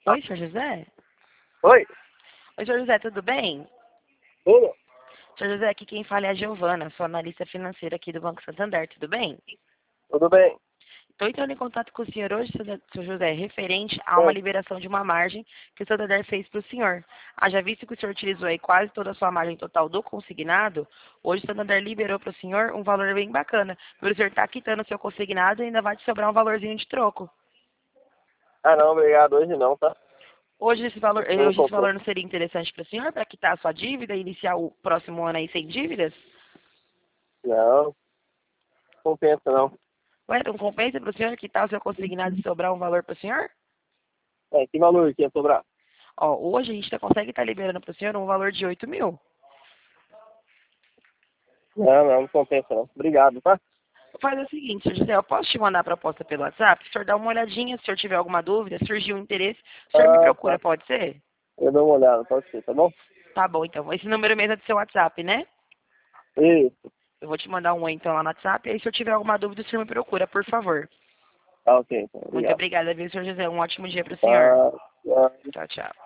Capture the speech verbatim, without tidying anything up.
Oi, senhor José? Oi? Oi, senhor José, tudo bem? Tudo? Senhor José, aqui quem fala é a Giovana, sou analista financeira aqui do Banco Santander, tudo bem? Tudo bem? Estou entrando em contato com o senhor hoje, senhor José, referente a uma Oi. liberação de uma margem que o Santander fez para o senhor. Haja visto que o senhor utilizou aí quase toda a sua margem total do consignado, hoje o Santander liberou para o senhor um valor bem bacana. Por o senhor estar quitando o seu consignado, ainda vai te sobrar um valorzinho de troco. Ah, não, obrigado. Hoje não, tá? Hoje esse valor, eh, Não hoje esse comprei. valor não seria interessante para o senhor para quitar a sua dívida e iniciar o próximo ano aí sem dívidas? Não, compensa não. Ué, não compensa para o senhor quitar o seu consignado e sobrar um valor para o senhor? É, que valor que ia sobrar? Ó, hoje a gente tá, consegue estar liberando para o senhor um valor de oito mil. Não, não, não compensa não. Obrigado, tá? Faz o seguinte, senhor José, eu posso te mandar a proposta pelo WhatsApp? Se o senhor dá uma olhadinha, se o senhor tiver alguma dúvida, surgiu um interesse, o senhor me Ah, procura, tá. pode ser? Eu dou uma olhada, pode ser, tá bom? Tá bom, então. Esse número mesmo é do seu WhatsApp, né? Isso. Eu vou te mandar um oi, então, lá no WhatsApp. Aí, se eu tiver alguma dúvida, o senhor me procura, por favor. Tá ok, então. Muito Obrigado. obrigada, viu, senhor José? Um ótimo dia para o senhor. Tá. Tá. Tchau, tchau.